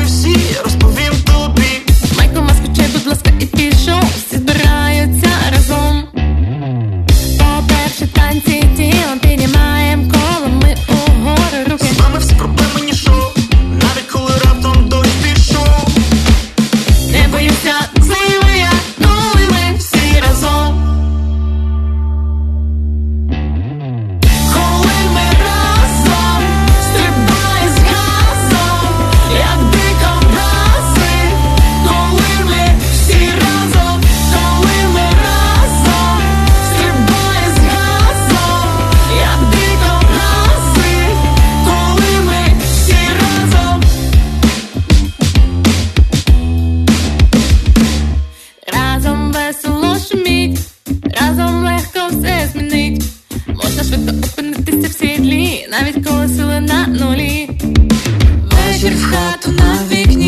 всі, розповім тобі. Майкл, маскочай, будь ласка, і пішов. Всі збираються разом. По-перше, танці тілом піднімаєм коло, ми угору руки. З нами всі проблеми ніщо, навіть коли раптом дощ пішов. Не боюся, зливи я, коли ми всі разом. Коли ми разом, стрибай з газом, як дико врази. Коли ми всі разом, коли ми разом, стрибай з газом, як дико врази. Коли ми всі разом. Разом весело шуміть, разом легко все змінить. Можна швидко опинитися в сідлі, навіть коли сили на нулі. Вечір в хату на вікні.